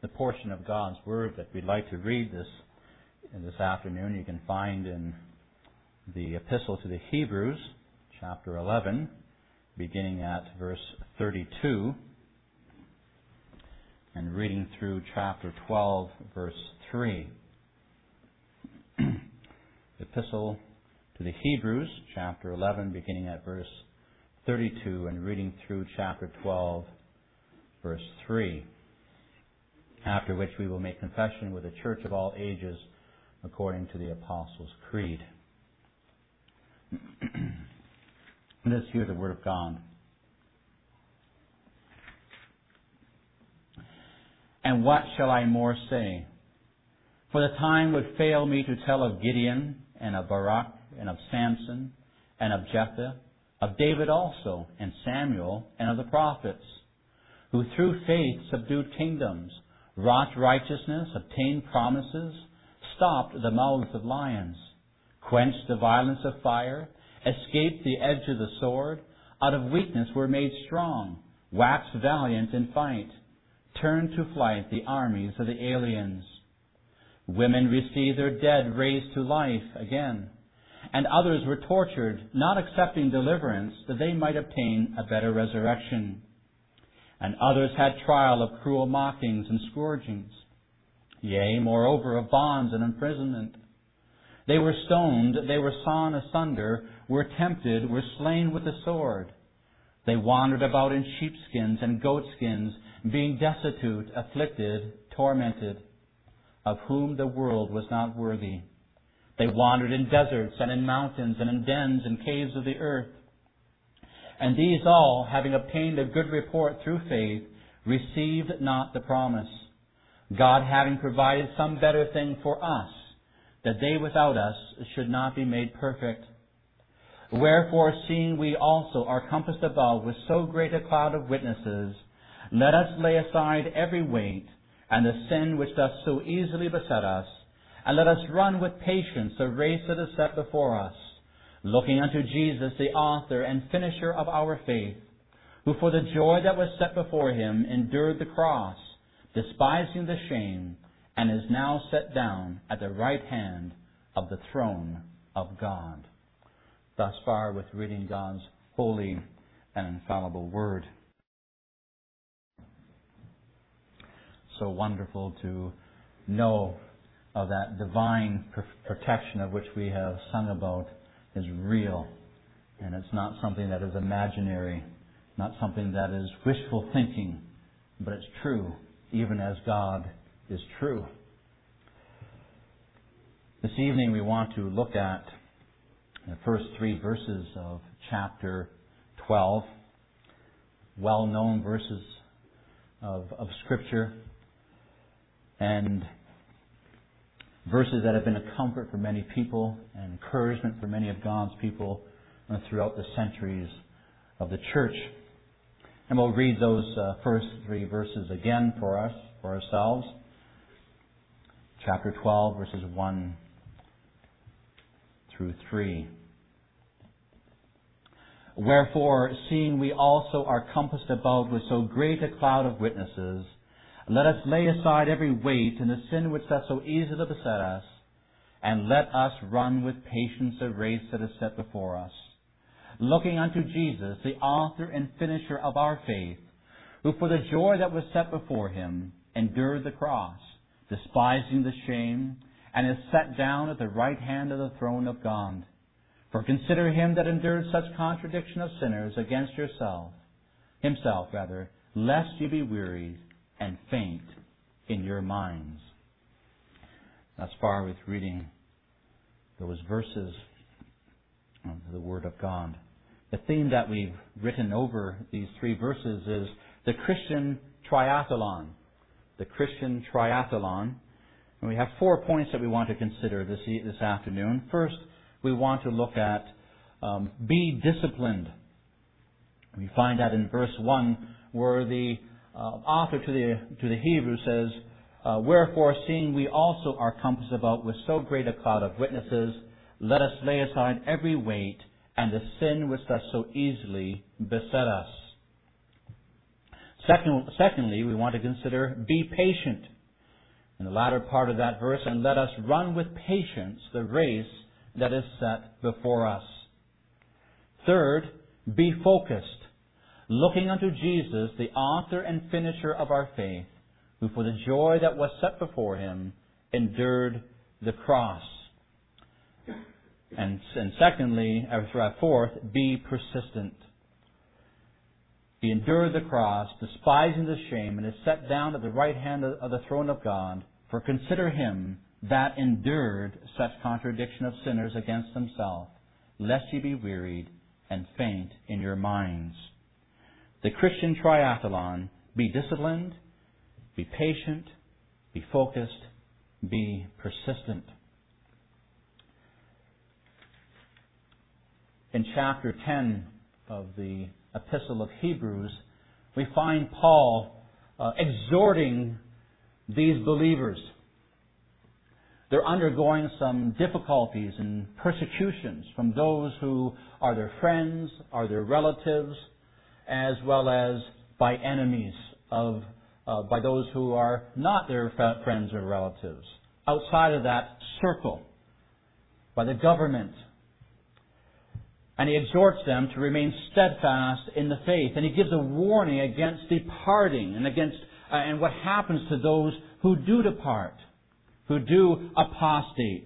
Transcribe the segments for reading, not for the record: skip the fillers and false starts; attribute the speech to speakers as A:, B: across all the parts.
A: The portion of God's Word that we'd like to read this afternoon you can find in the Epistle to the Hebrews, chapter 11, beginning at verse 32, and reading through chapter 12, verse 3. Epistle to the Hebrews, chapter 11, beginning at verse 32, and reading through chapter 12, verse 3. After which we will make confession with the church of all ages according to the Apostles' Creed. Let's hear the Word of God. And what shall I more say? For the time would fail me to tell of Gideon, and of Barak, and of Samson, and of Jephthah, of David also, and Samuel, and of the prophets, who through faith subdued kingdoms, wrought righteousness, obtained promises, stopped the mouths of lions, quenched the violence of fire, escaped the edge of the sword, out of weakness were made strong, waxed valiant in fight, turned to flight the armies of the aliens. Women received their dead raised to life again, and others were tortured, not accepting deliverance, that they might obtain a better resurrection. And others had trial of cruel mockings and scourgings, yea, moreover, of bonds and imprisonment. They were stoned, they were sawn asunder, were tempted, were slain with the sword. They wandered about in sheepskins and goatskins, being destitute, afflicted, tormented, of whom the world was not worthy. They wandered in deserts and in mountains and in dens and caves of the earth. And these all, having obtained a good report through faith, received not the promise, God having provided some better thing for us, that they without us should not be made perfect. Wherefore, seeing we also are compassed about with so great a cloud of witnesses, let us lay aside every weight, and the sin which doth so easily beset us, and let us run with patience the race that is set before us, looking unto Jesus, the author and finisher of our faith, who for the joy that was set before him endured the cross, despising the shame, and is now set down at the right hand of the throne of God. Thus far with reading God's holy and infallible Word. So wonderful to know of that divine protection of which we have sung about is real, and it's not something that is imaginary, not something that is wishful thinking, but it's true, even as God is true. This evening we want to look at the first 3 verses of chapter 12, well-known verses of Scripture, and verses that have been a comfort for many people and encouragement for many of God's people throughout the centuries of the church. And we'll read those first 3 verses again for ourselves. Chapter 12, verses 1 through 3. Wherefore, seeing we also are compassed about with so great a cloud of witnesses, let us lay aside every weight and the sin which doth so easily beset us, and let us run with patience the race that is set before us, looking unto Jesus, the author and finisher of our faith, who for the joy that was set before him endured the cross, despising the shame, and is set down at the right hand of the throne of God. For consider him that endured such contradiction of sinners against himself, lest ye be wearied and faint in your minds. Thus far with reading those verses of the Word of God. The theme that we've written over these 3 verses is the Christian triathlon. The Christian triathlon. And we have 4 points that we want to consider this afternoon. First, we want to look at be disciplined. We find that in verse 1 where the author to the Hebrews says, wherefore, seeing we also are compassed about with so great a cloud of witnesses, let us lay aside every weight and the sin which doth so easily beset us. Secondly, we want to consider be patient. In the latter part of that verse, and let us run with patience the race that is set before us. Third, be focused, looking unto Jesus, the author and finisher of our faith, who for the joy that was set before him endured the cross. And fourth, be persistent. He endured the cross, despising the shame, and is set down at the right hand of the throne of God. For consider him that endured such contradiction of sinners against himself, lest ye be wearied and faint in your minds. The Christian triathlon: be disciplined, be patient, be focused, be persistent. In chapter 10 of the Epistle of Hebrews, we find Paul exhorting these believers. They're undergoing some difficulties and persecutions from those who are their friends, are their relatives, as well as by enemies by those who are not their friends or relatives, outside of that circle, by the government. And he exhorts them to remain steadfast in the faith. And he gives a warning against departing and what happens to those who do depart, who do apostate.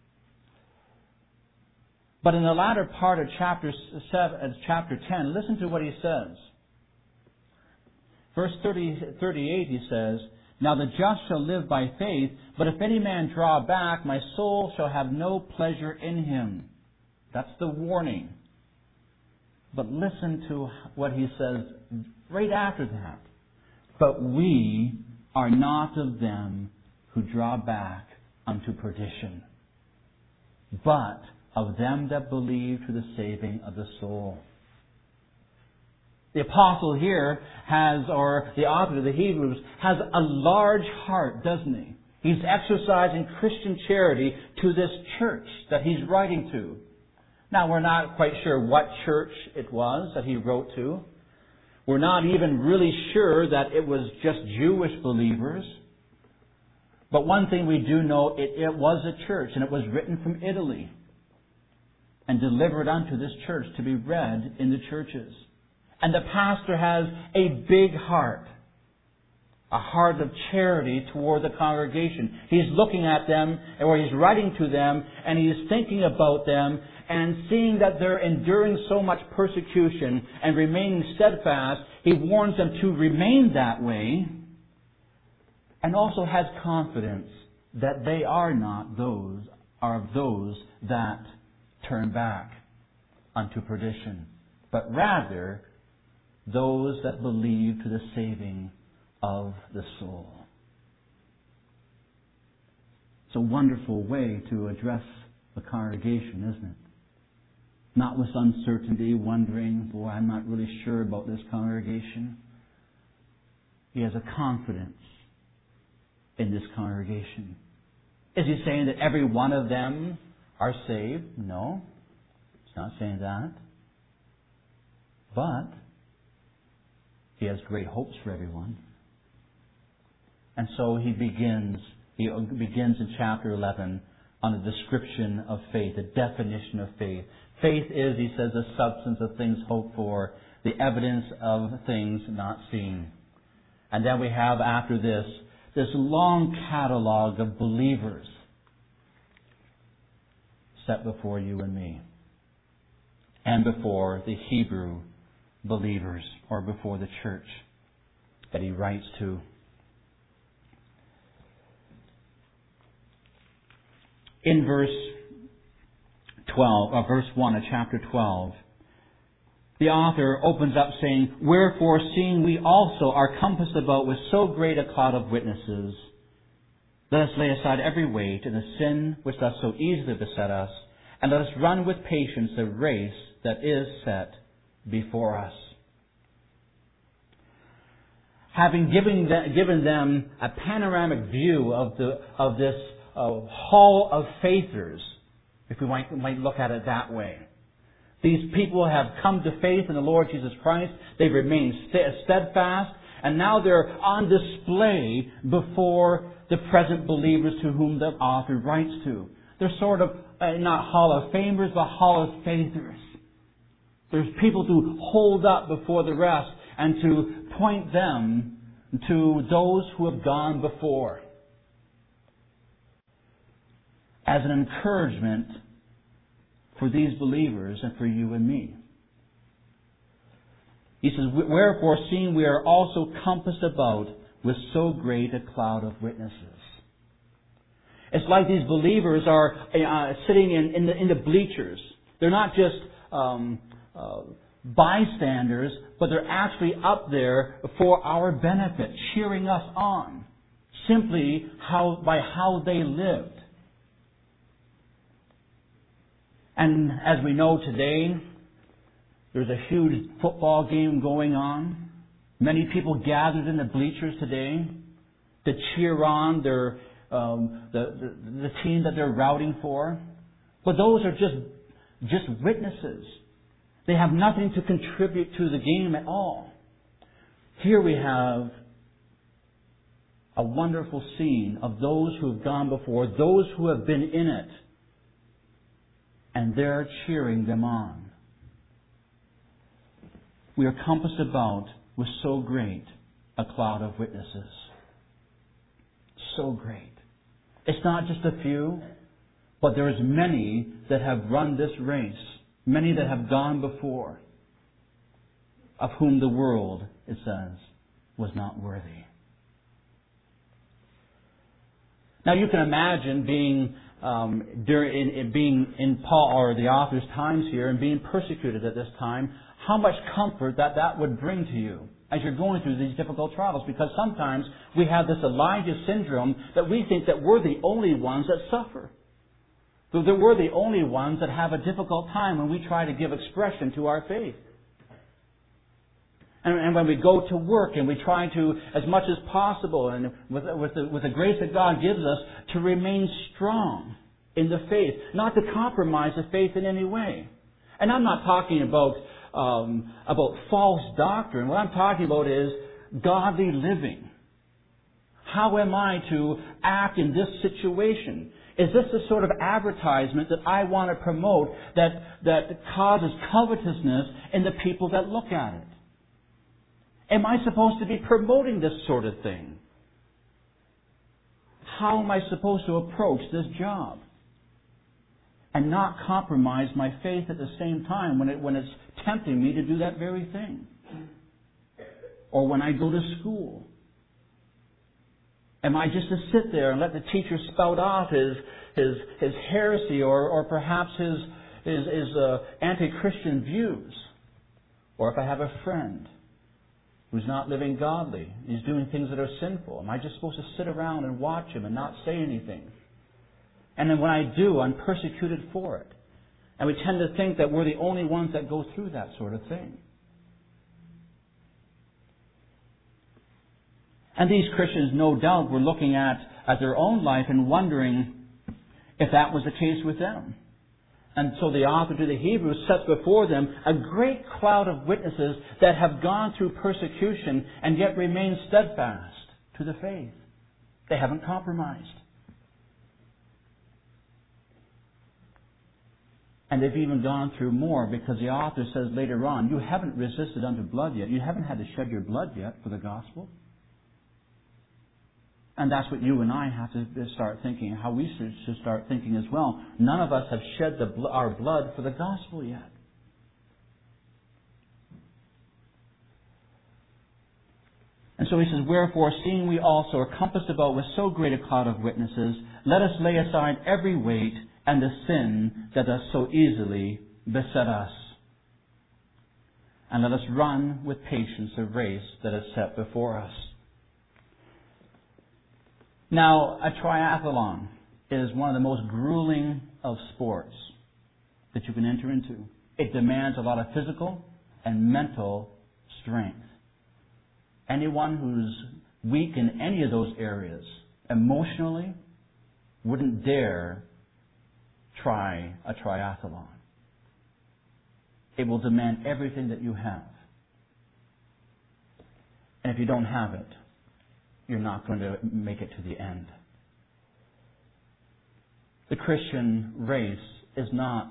A: But in the latter part of chapter 10, listen to what he says. Verse 38, he says, Now the just shall live by faith, but if any man draw back, my soul shall have no pleasure in him. That's the warning. But listen to what he says right after that. But we are not of them who draw back unto perdition, but of them that believe to the saving of the soul. The apostle here the author of the Hebrews, has a large heart, doesn't he? He's exercising Christian charity to this church that he's writing to. Now, we're not quite sure what church it was that he wrote to. We're not even really sure that it was just Jewish believers. But one thing we do know, it was a church, and it was written from Italy and delivered unto this church to be read in the churches. And the pastor has a big heart, a heart of charity toward the congregation. He's looking at them, or he's writing to them, and he's thinking about them, and seeing that they're enduring so much persecution and remaining steadfast, he warns them to remain that way, and also has confidence that they are not those that turn back unto perdition, but rather those that believe to the saving of the soul. It's a wonderful way to address the congregation, isn't it? Not with uncertainty, wondering, boy, I'm not really sure about this congregation. He has a confidence in this congregation. Is he saying that every one of them are saved? No, he's not saying that. But he has great hopes for everyone. And so he begins in chapter 11 on a description of faith, a definition of faith. Faith is, he says, the substance of things hoped for, the evidence of things not seen. And then we have after this long catalog of believers set before you and me, and before the Hebrew believers, or before the church that he writes to. In verse 1 of chapter 12, the author opens up saying, Wherefore, seeing we also are compassed about with so great a cloud of witnesses, let us lay aside every weight and the sin which doth so easily beset us, and let us run with patience the race that is set before us. Having given them a panoramic view of this hall of faithers, if we might look at it that way. These people have come to faith in the Lord Jesus Christ. They've remained steadfast, And now they're on display before the present believers to whom the author writes to. They're sort of not Hall of Famers, but Hall of Faithers. There's people to hold up before the rest and to point them to those who have gone before, as an encouragement for these believers and for you and me. He says, wherefore, seeing we are also compassed about with so great a cloud of witnesses. It's like these believers are sitting in the bleachers. They're not just bystanders, but they're actually up there for our benefit, cheering us on, simply by how they lived. And as we know today, there's a huge football game going on. Many people gathered in the bleachers today to cheer on the team that they're rooting for. But those are just witnesses. They have nothing to contribute to the game at all. Here we have a wonderful scene of those who have gone before, those who have been in it, and they're cheering them on. We are compassed about with so great a cloud of witnesses. So great. It's not just a few, but there's many that have run this race, many that have gone before, of whom the world, it says, was not worthy. Now you can imagine being in Paul or the author's times here and being persecuted at this time, how much comfort that would bring to you as you're going through these difficult trials. Because sometimes we have this Elijah syndrome that we think that we're the only ones that suffer. That we're the only ones that have a difficult time when we try to give expression to our faith. And when we go to work and we try to, as much as possible, and with the grace that God gives us, to remain strong in the faith, not to compromise the faith in any way. And I'm not talking about false doctrine. What I'm talking about is godly living. How am I to act in this situation? Is this the sort of advertisement that I want to promote that causes covetousness in the people that look at it? Am I supposed to be promoting this sort of thing? How am I supposed to approach this job? And not compromise my faith at the same time when it's tempting me to do that very thing. Or when I go to school. Am I just to sit there and let the teacher spout off his heresy or perhaps his anti-Christian views? Or if I have a friend who's not living godly, he's doing things that are sinful, am I just supposed to sit around and watch him and not say anything? And then when I do, I'm persecuted for it. And we tend to think that we're the only ones that go through that sort of thing. And these Christians, no doubt, were looking at their own life and wondering if that was the case with them. And so the author to the Hebrews sets before them a great cloud of witnesses that have gone through persecution and yet remain steadfast to the faith. They haven't compromised. And they've even gone through more, because the author says later on, you haven't resisted unto blood yet. You haven't had to shed your blood yet for the gospel. And that's what you and I have to start thinking, how we should start thinking as well. None of us have shed our blood for the gospel yet. And so he says, wherefore, seeing we also are compassed about with so great a cloud of witnesses, let us lay aside every weight and the sin that does so easily beset us. And let us run with patience the race that is set before us. Now, a triathlon is one of the most grueling of sports that you can enter into. It demands a lot of physical and mental strength. Anyone who's weak in any of those areas, emotionally, wouldn't dare try a triathlon. It will demand everything that you have. And if you don't have it, you're not going to make it to the end. The Christian race is not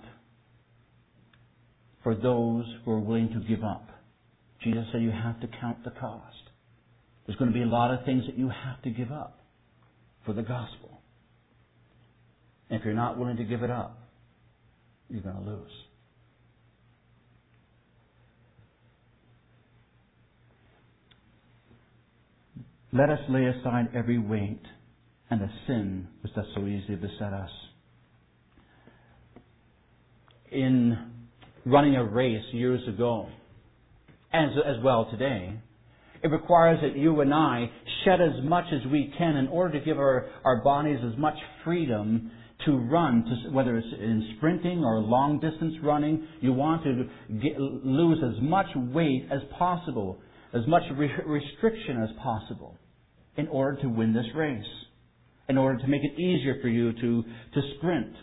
A: for those who are willing to give up. Jesus said you have to count the cost. There's going to be a lot of things that you have to give up for the gospel. And if you're not willing to give it up, you're going to lose. Let us lay aside every weight and the sin which does so easily beset us. In running a race years ago, as well today, it requires that you and I shed as much as we can in order to give our bodies as much freedom to run, whether it's in sprinting or long distance running. You want to lose as much weight as possible, as much restriction as possible, in order to win this race, in order to make it easier for you to sprint.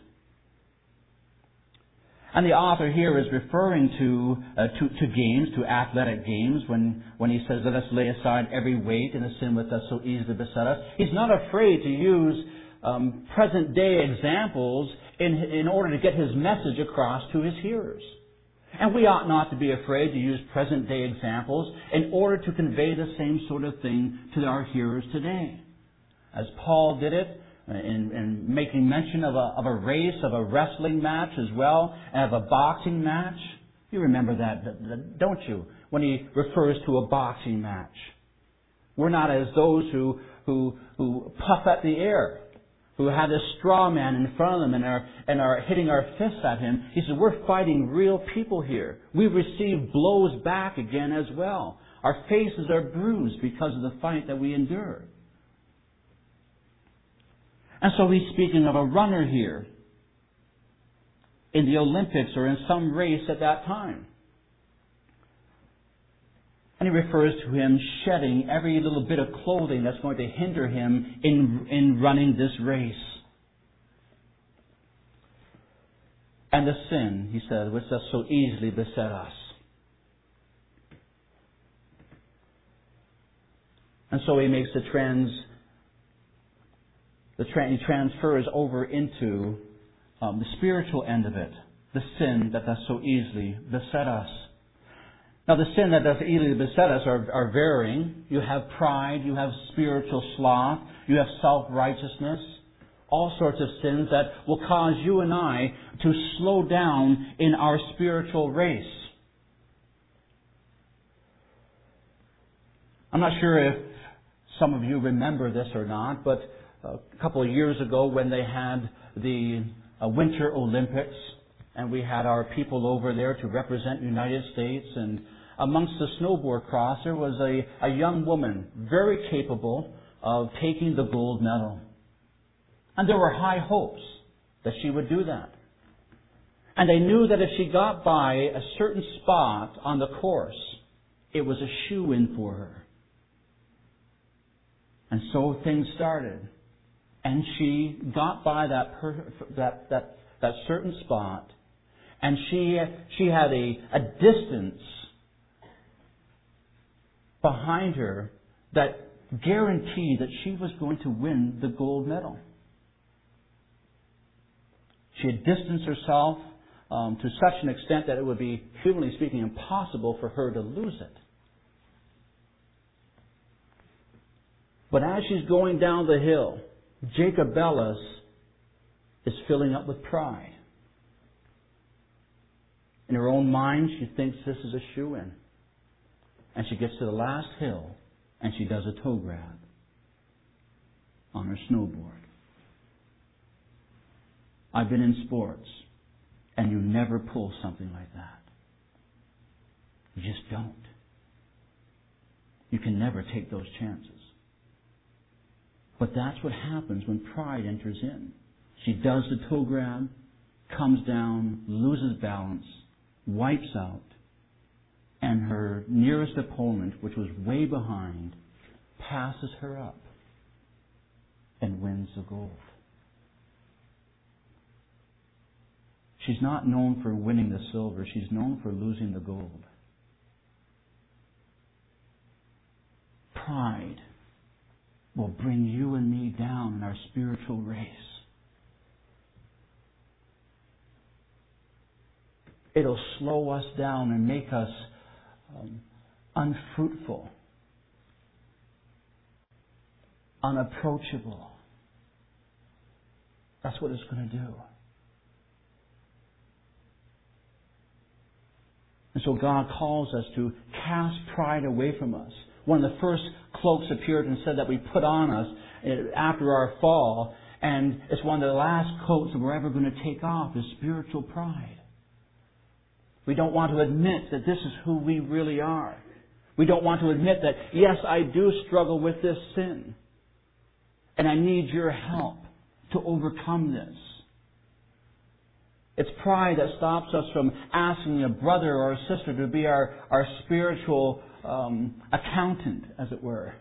A: And the author here is referring to games, to athletic games, when he says, let us lay aside every weight and the sin which does so easily beset us. He's not afraid to use present day examples in order to get his message across to his hearers. And we ought not to be afraid to use present day examples in order to convey the same sort of thing to our hearers today. As Paul did it, in making mention of a race, of a wrestling match as well, and of a boxing match. You remember that, don't you? When he refers to a boxing match. We're not as those who puff at the air, who have this straw man in front of them and are hitting our fists at him. He says, we're fighting real people here. We receive blows back again as well. Our faces are bruised because of the fight that we endure. And so he's speaking of a runner here in the Olympics or in some race at that time. And he refers to him shedding every little bit of clothing that's going to hinder him in running this race. And the sin, he said, which does so easily beset us. And so he makes he transfers over into the spiritual end of it, the sin that does so easily beset us. Now, the sin that does easily beset us are varying. You have pride, you have spiritual sloth, you have self-righteousness, all sorts of sins that will cause you and I to slow down in our spiritual race. I'm not sure if some of you remember this or not, but a couple of years ago when they had the Winter Olympics, and we had our people over there to represent the United States, and amongst the snowboard cross there was a young woman, very capable of taking the gold medal. And there were high hopes that she would do that. And they knew that if she got by a certain spot on the course, it was a shoo-in for her. And so things started. And she got by that certain spot, and she had a distance behind her that guaranteed that she was going to win the gold medal. She had distanced herself to such an extent that it would be, humanly speaking, impossible for her to lose it. But as she's going down the hill, Jacob Bellis is filling up with pride. In her own mind, she thinks this is a shoo-in. And she gets to the last hill, and she does a toe grab on her snowboard. I've been in sports, and you never pull something like that. You just don't. You can never take those chances. But that's what happens when pride enters in. She does the toe grab, comes down, loses balance, wipes out, and her nearest opponent, which was way behind, passes her up and wins the gold. She's not known for winning the silver. She's known for losing the gold. pride will bring you and me down in our spiritual race. It'll slow us down and make us unfruitful, unapproachable. That's what it's going to do. And so God calls us to cast pride away from us. One of the first cloaks appeared and said that we put on us after our fall, and it's one of the last coats that we're ever going to take off, is spiritual pride. We don't want to admit that this is who we really are. We don't want to admit that, yes, I do struggle with this sin, and I need your help to overcome this. It's pride that stops us from asking a brother or a sister to be our spiritual accountant, as it were.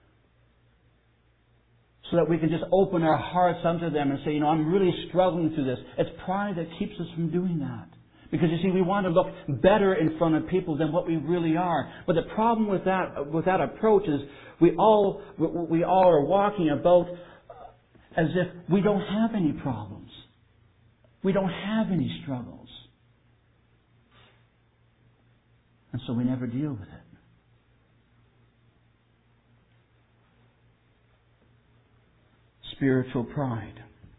A: So that we can just open our hearts unto them and say, I'm really struggling through this. It's pride that keeps us from doing that. Because you see, we want to look better in front of people than what we really are. But the problem with that approach is we all are walking about as if we don't have any problems. We don't have any struggles. And so we never deal with it. Spiritual pride.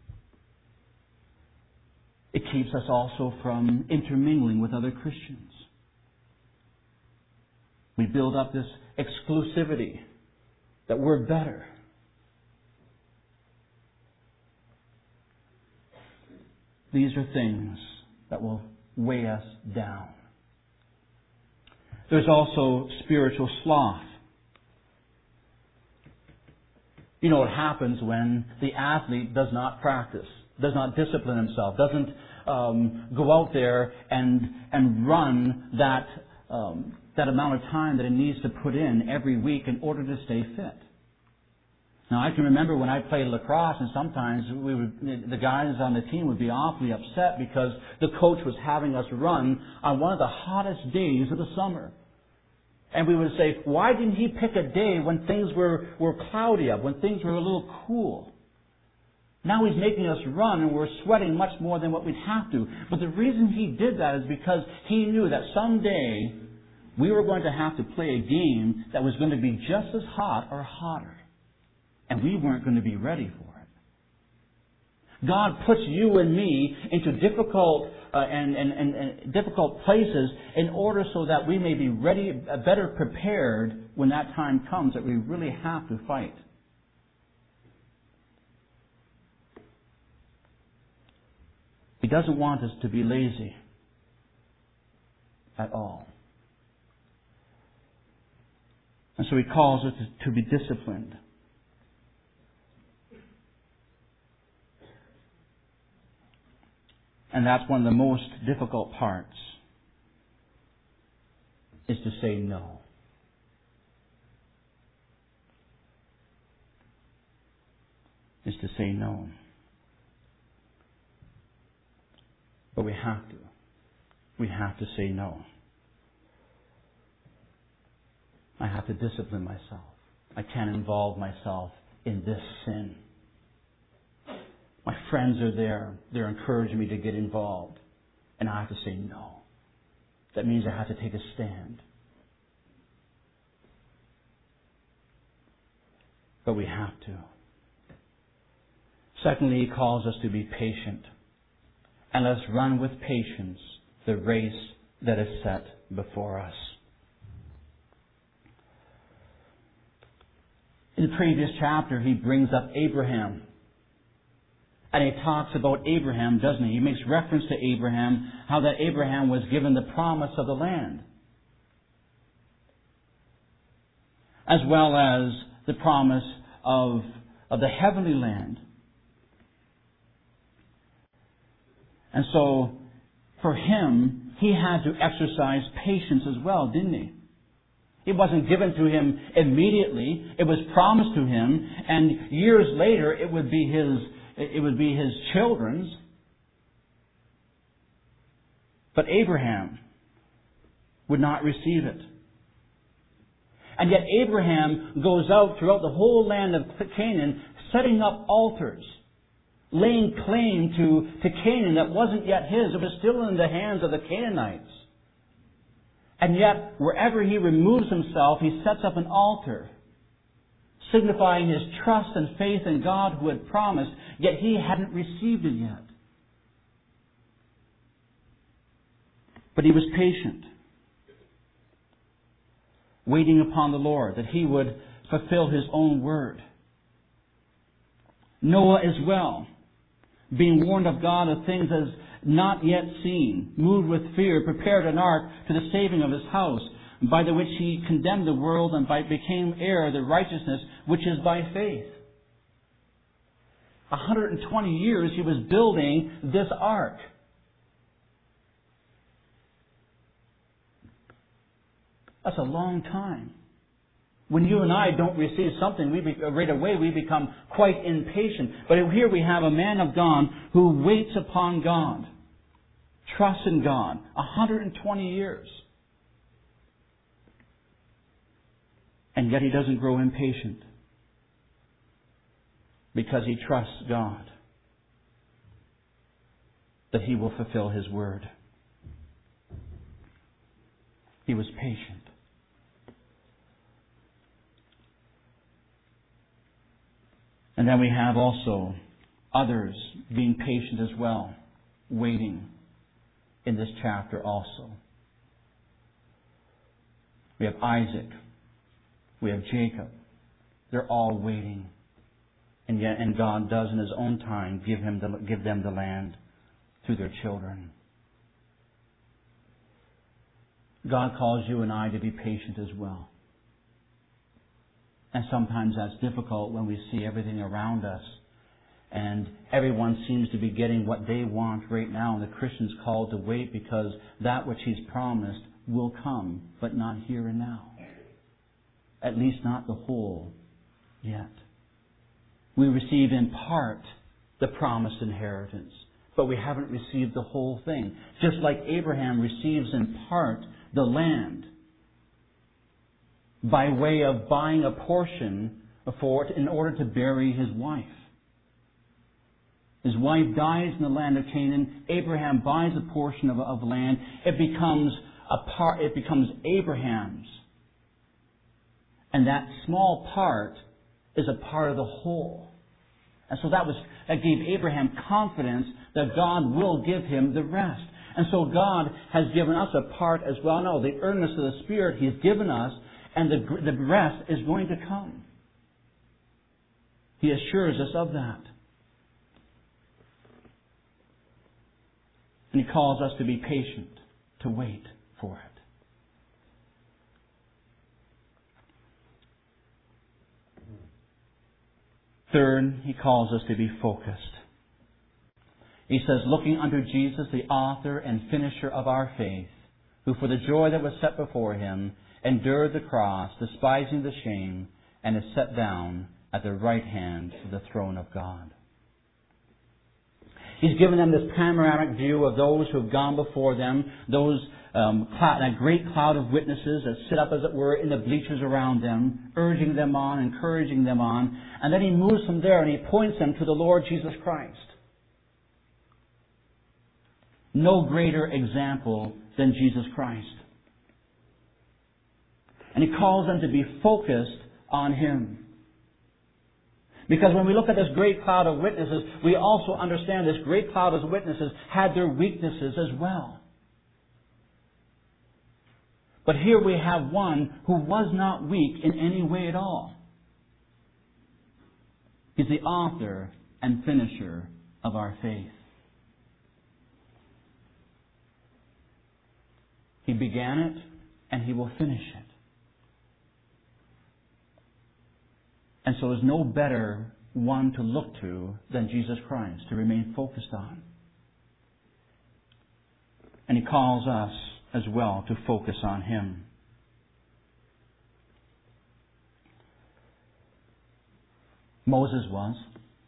A: It keeps us also from intermingling with other Christians. We build up this exclusivity that we're better. These are things that will weigh us down. There's also spiritual sloth. You know what happens when the athlete does not practice, does not discipline himself, doesn't go out there and run that amount of time that he needs to put in every week in order to stay fit. Now, I can remember when I played lacrosse, and sometimes the guys on the team would be awfully upset because the coach was having us run on one of the hottest days of the summer. And we would say, why didn't he pick a day when things were cloudy up, when things were a little cool? Now he's making us run and we're sweating much more than what we'd have to. But the reason he did that is because he knew that someday we were going to have to play a game that was going to be just as hot or hotter. And we weren't going to be ready for it. God puts you and me into difficult and difficult places in order so that we may be ready, better prepared when that time comes that we really have to fight. He doesn't want us to be lazy at all. And so He calls us to be disciplined. And that's one of the most difficult parts, is to say no. Is to say no. But we have to. We have to say no. I have to discipline myself. I can't involve myself in this sin. My friends are there. They're encouraging me to get involved. And I have to say no. That means I have to take a stand. But we have to. Secondly, He calls us to be patient. And let's run with patience the race that is set before us. In the previous chapter, He brings up Abraham. And He talks about Abraham, doesn't He? He makes reference to Abraham, how that Abraham was given the promise of the land, as well as the promise of the heavenly land. And so, for him, he had to exercise patience as well, didn't he? It wasn't given to him immediately. It was promised to him, and years later it would be his children's. But Abraham would not receive it. And yet Abraham goes out throughout the whole land of Canaan, setting up altars, laying claim to Canaan that wasn't yet his. It was still in the hands of the Canaanites. And yet, wherever he removes himself, he sets up an altar, signifying his trust and faith in God who had promised, yet he hadn't received it yet. But he was patient, waiting upon the Lord, that he would fulfill his own word. Noah as well, being warned of God of things as not yet seen, moved with fear, prepared an ark to the saving of his house, by the which he condemned the world and became heir of the righteousness which is by faith. 120 years he was building this ark. That's a long time. When you and I don't receive something, right away we become quite impatient. But here we have a man of God who waits upon God, trusts in God, 120 years. And yet he doesn't grow impatient because he trusts God that he will fulfill his word. He was patient. And then we have also others being patient as well, waiting in this chapter also. We have Isaac. We have Jacob. They're all waiting. And God does in His own time give them the land through their children. God calls you and I to be patient as well. And sometimes that's difficult when we see everything around us and everyone seems to be getting what they want right now, and the Christian's called to wait because that which He's promised will come, but not here and now. At least not the whole yet. We receive in part the promised inheritance, but we haven't received the whole thing. Just like Abraham receives in part the land by way of buying a portion for it in order to bury his wife. His wife dies in the land of Canaan. Abraham buys a portion of land. It becomes Abraham's. And that small part is a part of the whole. And so that gave Abraham confidence that God will give him the rest. And so God has given us a part as well. No, the earnest of the Spirit He's given us, and the rest is going to come. He assures us of that. And He calls us to be patient, to wait for it. Third, He calls us to be focused. He says, looking unto Jesus, the author and finisher of our faith, who for the joy that was set before Him endured the cross, despising the shame, and is set down at the right hand of the throne of God. He's given them this panoramic view of those who have gone before them, a great cloud of witnesses that sit up, as it were, in the bleachers around them, urging them on, encouraging them on. And then He moves from there and He points them to the Lord Jesus Christ. No greater example than Jesus Christ. And He calls them to be focused on Him. Because when we look at this great cloud of witnesses, we also understand this great cloud of witnesses had their weaknesses as well. But here we have one who was not weak in any way at all. He's the author and finisher of our faith. He began it, and He will finish it. And so there's no better one to look to than Jesus Christ, to remain focused on. And He calls us as well to focus on Him. Moses was.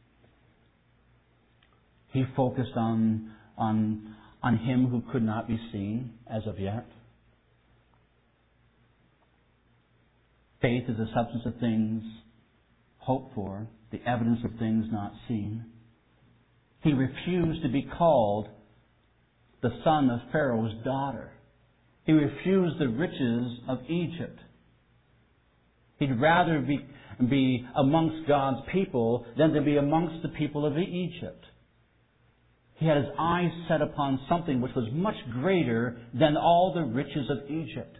A: He focused on Him who could not be seen as of yet. Faith is the substance of things hoped for, the evidence of things not seen. He refused to be called the son of Pharaoh's daughter. He refused the riches of Egypt. He'd rather be amongst God's people than to be amongst the people of Egypt. He had his eyes set upon something which was much greater than all the riches of Egypt.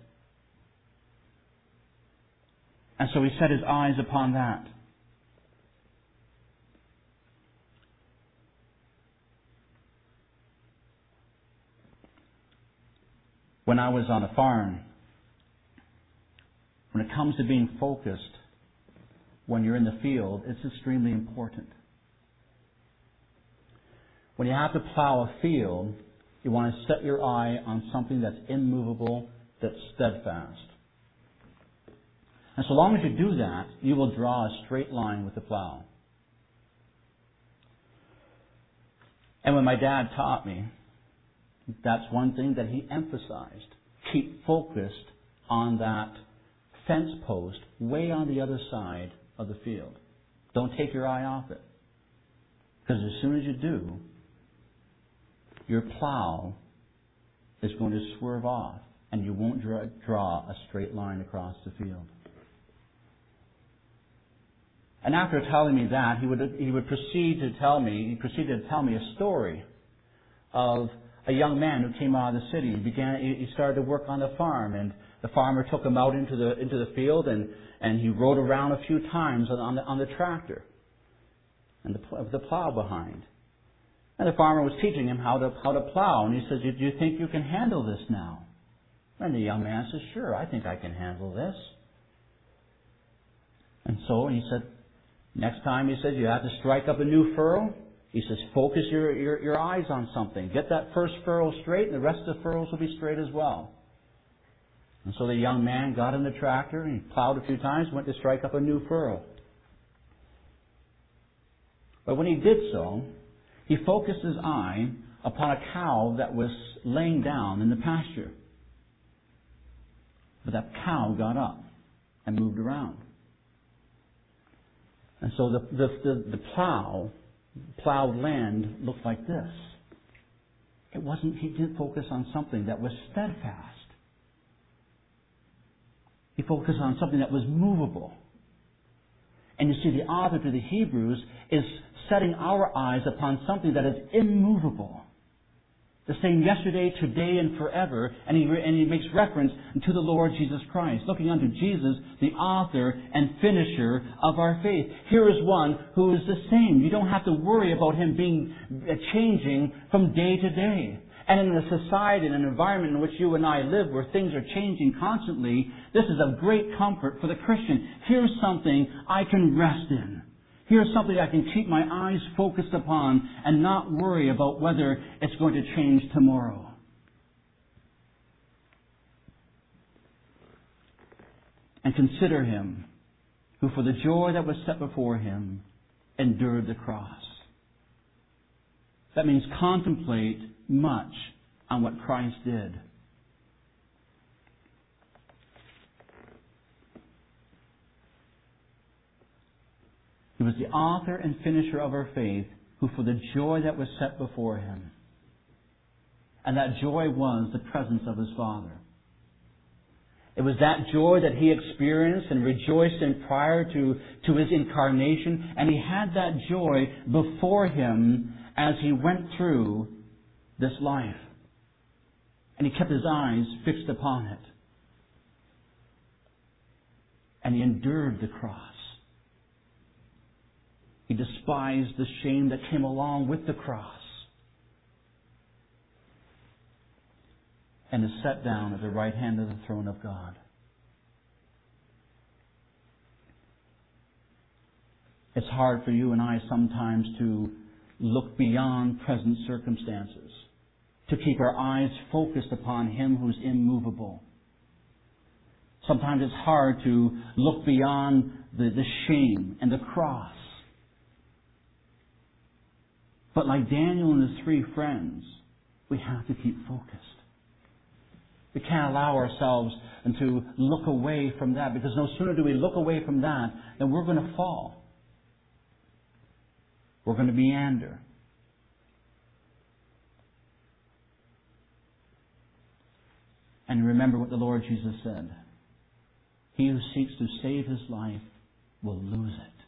A: And so he set his eyes upon that. When I was on a farm, when it comes to being focused, when you're in the field, it's extremely important. When you have to plow a field, you want to set your eye on something that's immovable, that's steadfast. And so long as you do that, you will draw a straight line with the plow. And when my dad taught me, that's one thing that he emphasized. Keep focused on that fence post way on the other side of the field. Don't take your eye off it. Because as soon as you do, your plow is going to swerve off and you won't draw a straight line across the field. And after telling me that, he would proceed to tell me a story of a young man who came out of the city. He started to work on the farm, and the farmer took him out into the field, and he rode around a few times on the tractor and the plow behind. And the farmer was teaching him how to plow, and he says, "Do you think you can handle this now?" And the young man says, "Sure, I think I can handle this." And so he said, next time, he said, you have to strike up a new furrow. He says, focus your eyes on something. Get that first furrow straight, and the rest of the furrows will be straight as well. And so the young man got in the tractor, and he plowed a few times, went to strike up a new furrow. But when he did so, he focused his eye upon a cow that was laying down in the pasture. But that cow got up and moved around. And so the plowed land looked like this. He didn't focus on something that was steadfast. He focused on something that was movable. And you see, the author to the Hebrews is setting our eyes upon something that is immovable. The same yesterday, today, and forever. And he makes reference to the Lord Jesus Christ, looking unto Jesus, the author and finisher of our faith. Here is one who is the same. You don't have to worry about him changing from day to day. And in a society and an environment in which you and I live, where things are changing constantly, this is of great comfort for the Christian. Here's something I can rest in. Here's something I can keep my eyes focused upon and not worry about whether it's going to change tomorrow. And consider him who for the joy that was set before him endured the cross. That means contemplate much on what Christ did. He was the author and finisher of our faith, who for the joy that was set before him. And that joy was the presence of his Father. It was that joy that he experienced and rejoiced in prior to his incarnation. And he had that joy before him as he went through this life. And he kept his eyes fixed upon it. And he endured the cross. He despised the shame that came along with the cross. And is set down at the right hand of the throne of God. It's hard for you and I sometimes to look beyond present circumstances, to keep our eyes focused upon him who's immovable. Sometimes it's hard to look beyond the shame and the cross. But like Daniel and his 3 friends, we have to keep focused. We can't allow ourselves and to look away from that, because no sooner do we look away from that than we're going to fall. We're going to meander. And remember what the Lord Jesus said. He who seeks to save his life will lose it.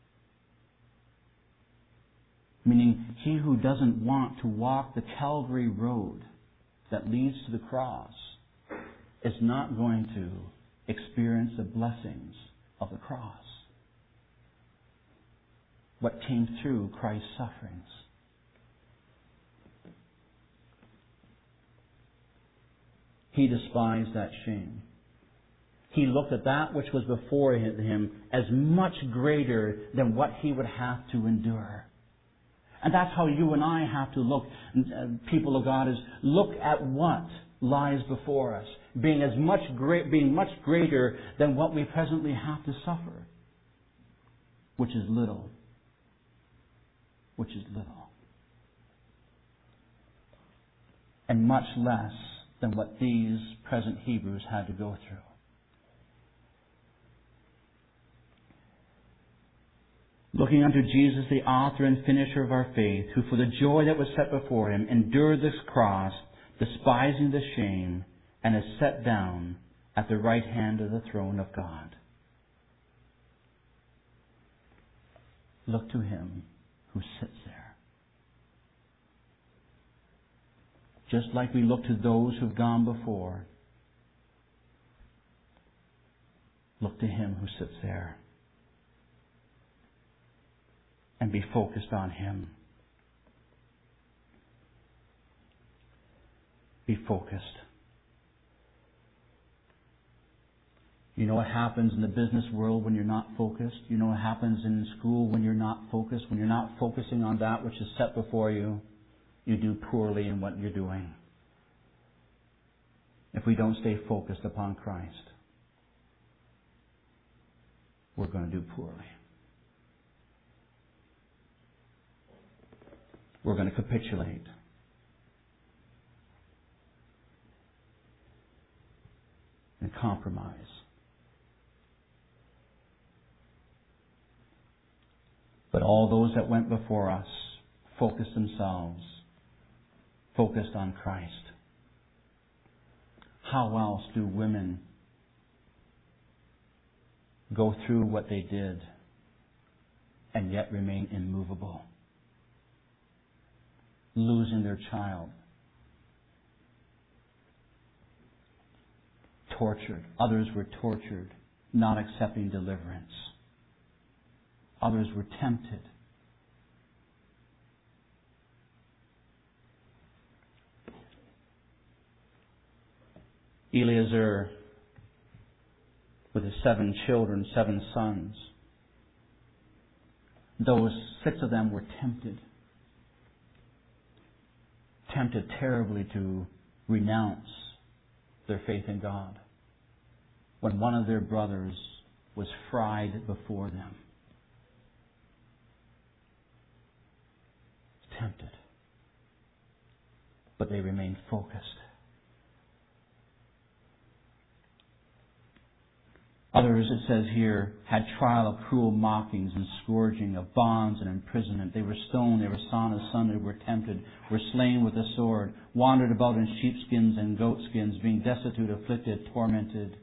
A: Meaning, he who doesn't want to walk the Calvary road that leads to the cross is not going to experience the blessings of the cross. What came through Christ's sufferings. He despised that shame. He looked at that which was before him as much greater than what he would have to endure. And that's how you and I have to look, people of God, is look at what lies before us, being much greater than what we presently have to suffer, which is little. Which is little. And much less than what these present Hebrews had to go through. Looking unto Jesus, the author and finisher of our faith, who for the joy that was set before him endured this cross, despising the shame, and is set down at the right hand of the throne of God. Look to him who sits there. Just like we look to those who've gone before, look to him who sits there. And be focused on him. Be focused. You know what happens in the business world when you're not focused? You know what happens in school when you're not focused? When you're not focusing on that which is set before you, you do poorly in what you're doing. If we don't stay focused upon Christ, we're going to do poorly. We're going to capitulate. And compromise. But all those that went before us focused themselves, focused on Christ. How else do women go through what they did and yet remain immovable? Losing their child. Tortured. Others were tortured, not accepting deliverance. Others were tempted. Eleazar, with his 7 children, 7 sons, those 6 of them were tempted. Tempted terribly to renounce their faith in God when one of their brothers was fried before them. Tempted. But they remained focused. Others, it says here, had trial of cruel mockings and scourging, of bonds and imprisonment. They were stoned, they were sawn asunder, were tempted, were slain with the sword, wandered about in sheepskins and goatskins, being destitute, afflicted, tormented.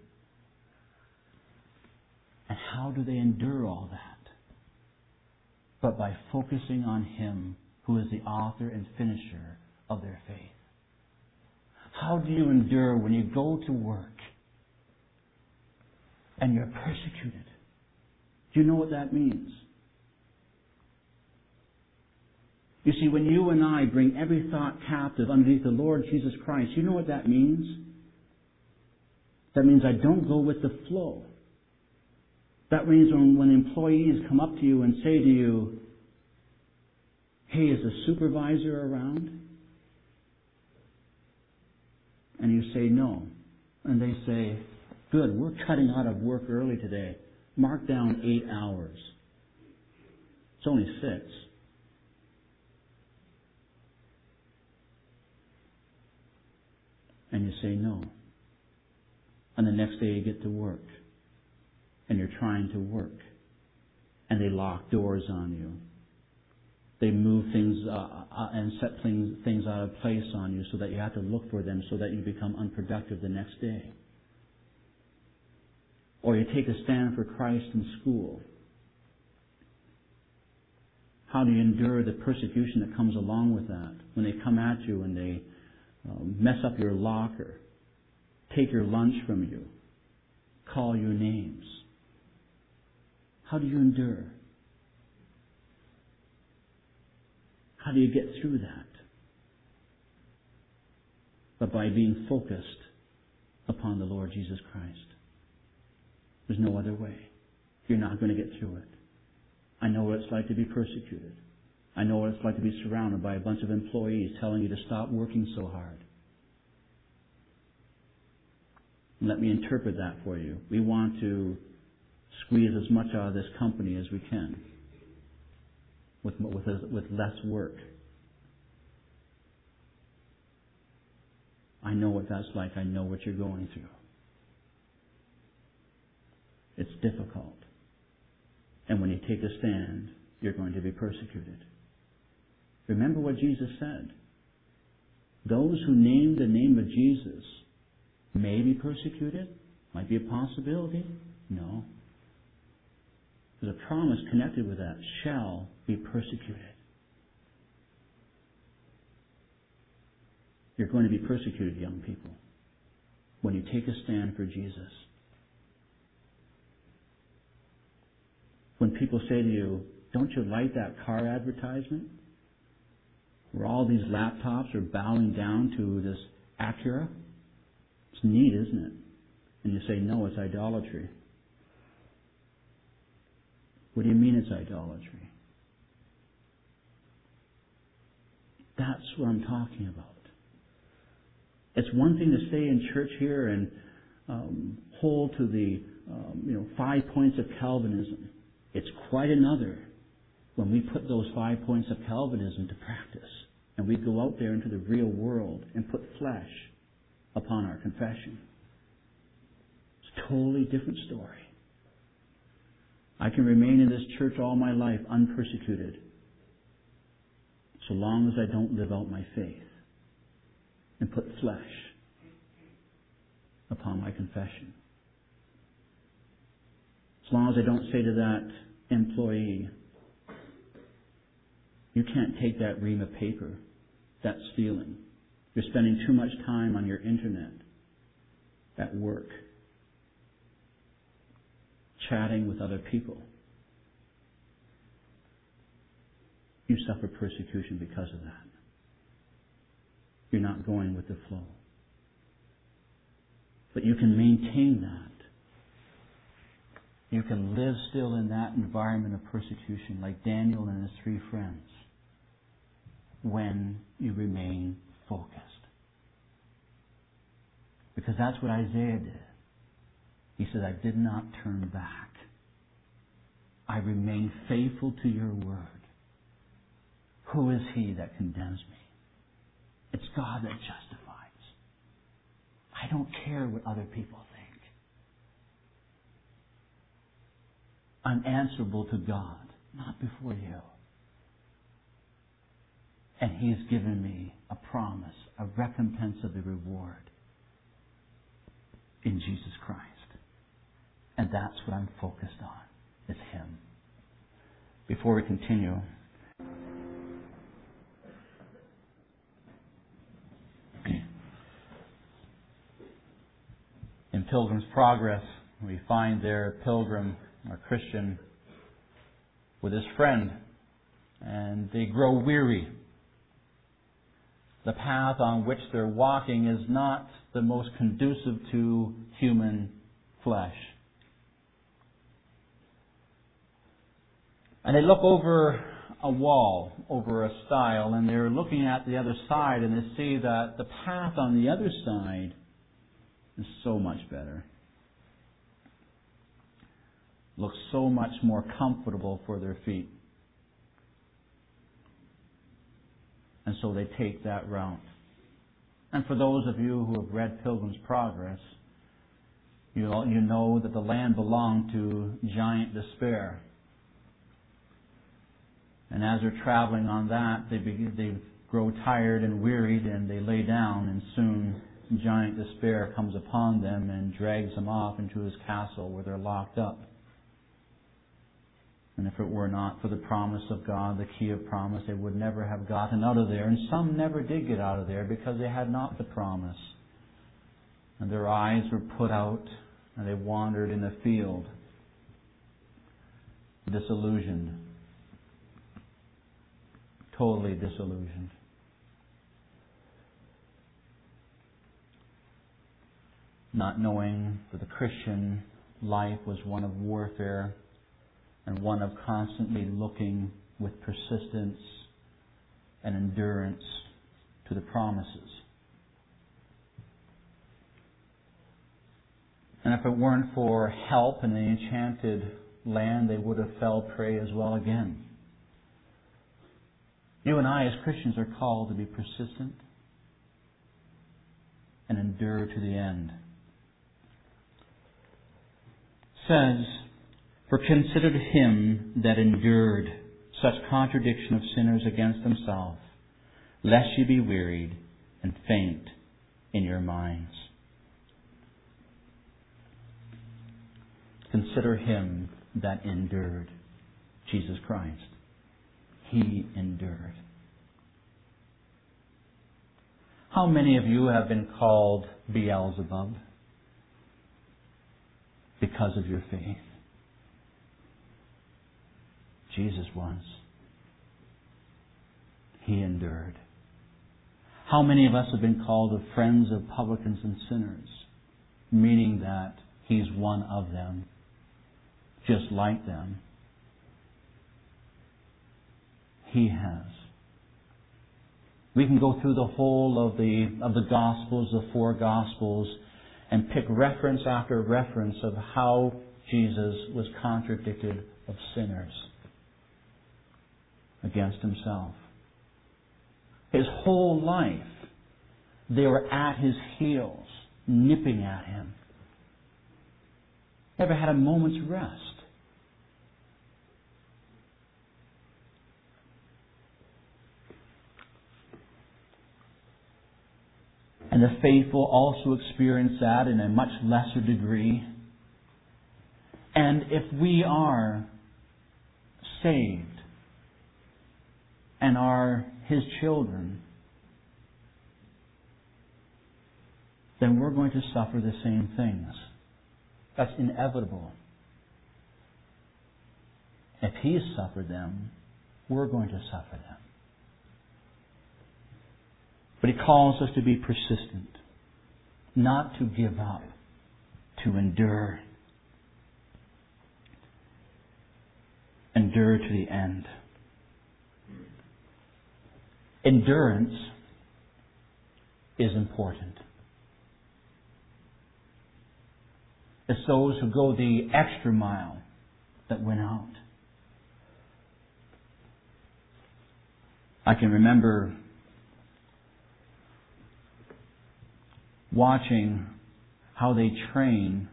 A: And how do they endure all that? But by focusing on Him who is the author and finisher of their faith. How do you endure when you go to work and you're persecuted? Do you know what that means? You see, when you and I bring every thought captive underneath the Lord Jesus Christ, you know what that means? That means I don't go with the flow. That means when employees come up to you and say to you, "Hey, is the supervisor around?" And you say no. And they say, "Good, we're cutting out of work early today. Mark down 8 hours. It's only 6. And you say no. And the next day you get to work. And you're trying to work. And they lock doors on you. They move things and set things out of place on you so that you have to look for them so that you become unproductive the next day. Or you take a stand for Christ in school. How do you endure the persecution that comes along with that? When they come at you and they mess up your locker, take your lunch from you, call you names. How do you endure? How do you get through that? But by being focused upon the Lord Jesus Christ. There's no other way. You're not going to get through it. I know what it's like to be persecuted. I know what it's like to be surrounded by a bunch of employees telling you to stop working so hard. And let me interpret that for you. We want to squeeze as much out of this company as we can with less work. I know what that's like. I know what you're going through. It's difficult. And when you take a stand, you're going to be persecuted. Remember what Jesus said. Those who name the name of Jesus may be persecuted. Might be a possibility. No. There's a promise connected with that. Shall be persecuted. You're going to be persecuted, young people, when you take a stand for Jesus. When people say to you, don't you like that car advertisement? Where all these laptops are bowing down to this Acura? It's neat, isn't it? And you say, no, it's idolatry. What do you mean it's idolatry? That's what I'm talking about. It's one thing to stay in church here and hold to the 5 points of Calvinism. It's quite another when we put those 5 points of Calvinism to practice and we go out there into the real world and put flesh upon our confession. It's a totally different story. I can remain in this church all my life unpersecuted so long as I don't live out my faith and put flesh upon my confession. As long as I don't say to that employee, you can't take that ream of paper. That's stealing. You're spending too much time on your internet, at work, chatting with other people. You suffer persecution because of that. You're not going with the flow. But you can maintain that. You can live still in that environment of persecution like Daniel and his 3 friends when you remain focused. Because that's what Isaiah did. He said, I did not turn back. I remain faithful to your word. Who is he that condemns me? It's God that justifies. I don't care what other people think. I'm answerable to God, not before you. And He's given me a promise, a recompense of the reward in Jesus Christ. And that's what I'm focused on, is Him. Before we continue, in Pilgrim's Progress, we find there a pilgrim, a Christian, with his friend, and they grow weary. The path on which they're walking is not the most conducive to human flesh. And they look over a wall, over a stile, and they're looking at the other side, and they see that the path on the other side is so much better. Looks so much more comfortable for their feet. And so they take that route. And for those of you who have read Pilgrim's Progress, You know that the land belonged to Giant Despair. And as they're traveling on that, they grow tired and wearied, and they lay down, and soon Giant Despair comes upon them and drags them off into his castle where they're locked up. And if it were not for the promise of God, the key of promise, they would never have gotten out of there. And some never did get out of there because they had not the promise. And their eyes were put out, and they wandered in the field, disillusioned, totally disillusioned. Not knowing that the Christian life was one of warfare and one of constantly looking with persistence and endurance to the promises. And if it weren't for help in the enchanted land, they would have fell prey as well again. You and I as Christians are called to be persistent and endure to the end. It says, "For consider him that endured such contradiction of sinners against himself, lest ye be wearied and faint in your minds." Consider him that endured, Jesus Christ. He endured. How many of you have been called Beelzebub because of your faith? Jesus was. He endured. How many of us have been called the friends of publicans and sinners, meaning that he's one of them, just like them? He has. We can go through the whole of the Gospels, the four Gospels, and pick reference after reference of how Jesus was contradicted of sinners against himself. His whole life, they were at his heels, nipping at him. Never had a moment's rest. And the faithful also experience that in a much lesser degree. And if we are saved and are his children, then we're going to suffer the same things. That's inevitable. If he's suffered them, we're going to suffer them. But he calls us to be persistent, not to give up, to endure. Endure to the end. Endurance is important. It's those who go the extra mile that went out. I can remember watching how they train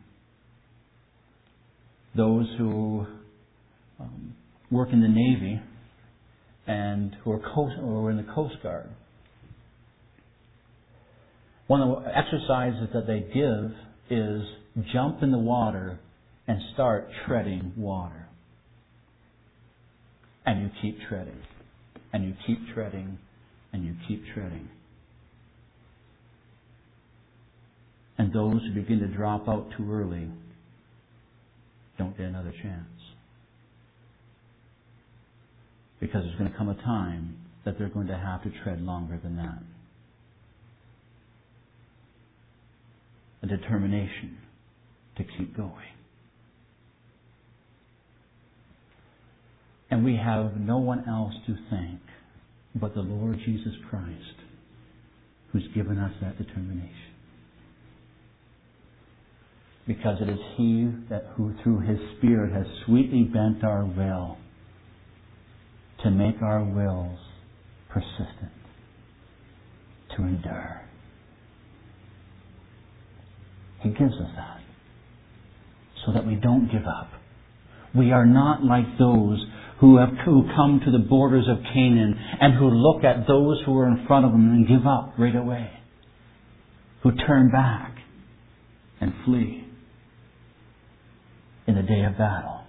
A: those who work in the Navy and who are in the Coast Guard. One of the exercises that they give is jump in the water and start treading water. And you keep treading. And you keep treading. And you keep treading. And those who begin to drop out too early don't get another chance. Because there's going to come a time that they're going to have to tread longer than that. A determination to keep going. And we have no one else to thank but the Lord Jesus Christ, who's given us that determination. Because it is He who through His Spirit has sweetly bent our will to make our wills persistent, to endure. He gives us that. so that we don't give up. We are not like those who come to the borders of Canaan and who look at those who are in front of them and give up right away. Who turn back and flee in the day of battle.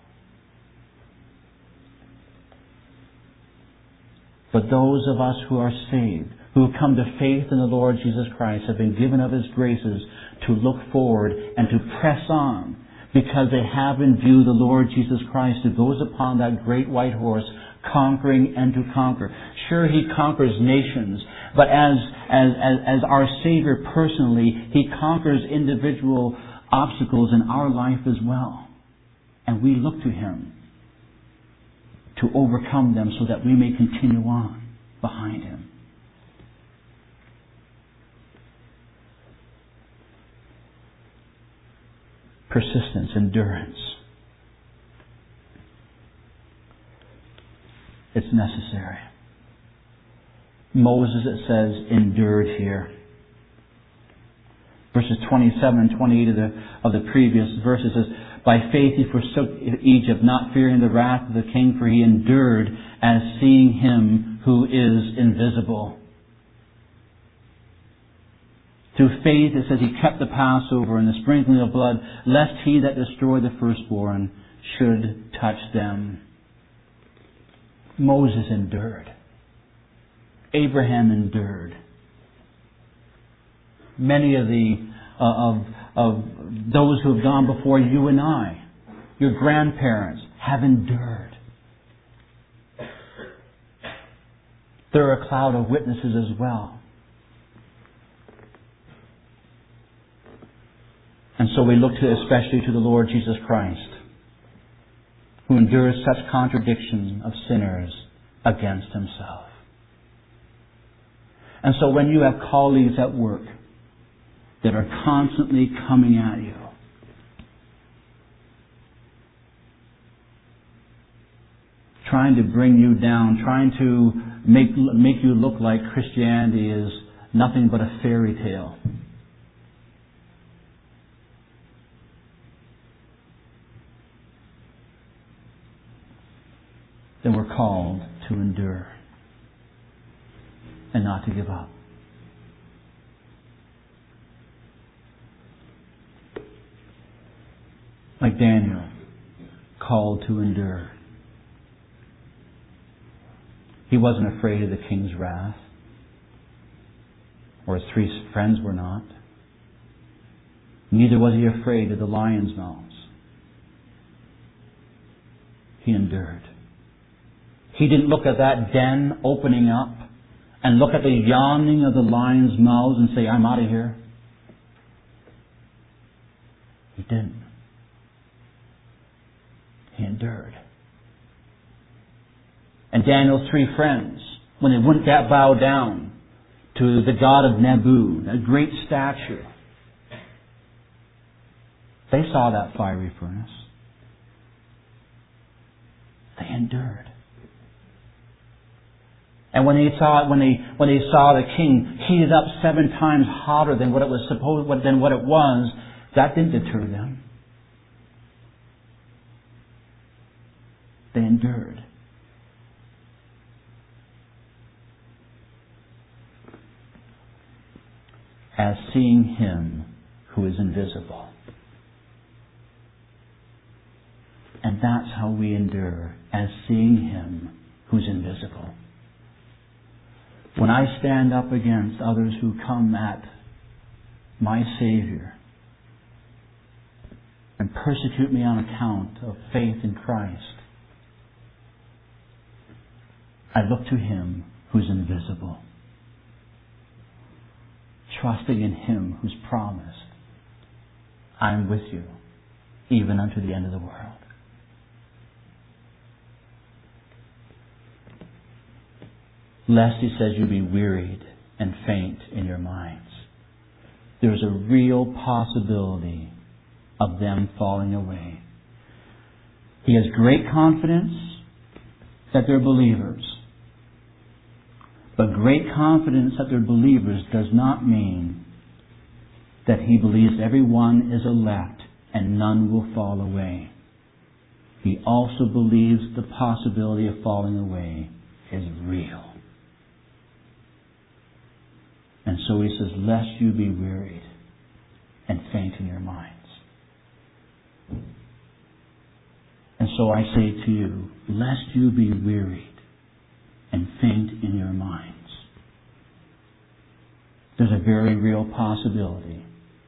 A: But those of us who are saved, who have come to faith in the Lord Jesus Christ, have been given of His graces to look forward and to press on, because they have in view the Lord Jesus Christ, who goes upon that great white horse, conquering and to conquer. Sure, He conquers nations, but as our Savior personally, He conquers individual obstacles in our life as well. And we look to Him to overcome them so that we may continue on behind Him. Persistence, endurance. It's necessary. Moses, it says, endured here. Verses 27 and 28 of the previous verses says, by faith he forsook Egypt, not fearing the wrath of the king, for he endured as seeing Him who is invisible. Through faith, it says, he kept the Passover and the sprinkling of blood, lest he that destroyed the firstborn should touch them. Moses endured. Abraham endured. Many of those who have gone before you and I, your grandparents, have endured. There are a cloud of witnesses as well. And so we look especially to the Lord Jesus Christ, who endures such contradiction of sinners against Himself. And so when you have colleagues at work that are constantly coming at you, trying to bring you down, trying to make you look like Christianity is nothing but a fairy tale, then we're called to endure and not to give up. Like Daniel, called to endure. He wasn't afraid of the king's wrath, or his three friends were not. Neither was he afraid of the lion's mouths. He endured. He didn't look at that den opening up and look at the yawning of the lion's mouths and say, I'm out of here. He didn't. He endured. And Daniel's three friends, when they wouldn't bow down to the god of Nebu, that great statue, they saw that fiery furnace. They endured. And when they saw the king heated up 7 times hotter than what it was, that didn't deter them. They endured. As seeing Him who is invisible. And that's how we endure, as seeing Him who's invisible. When I stand up against others who come at my Savior and persecute me on account of faith in Christ, I look to Him who's invisible, trusting in Him who's promised, I'm with you even unto the end of the world. Lest, he says, you be wearied and faint in your minds. There's a real possibility of them falling away. He has great confidence that they're believers. But great confidence that they're believers does not mean that he believes everyone is elect and none will fall away. He also believes the possibility of falling away is real. And so he says, lest you be wearied and faint in your minds. And so I say to you, lest you be wearied and faint in your minds. There's a very real possibility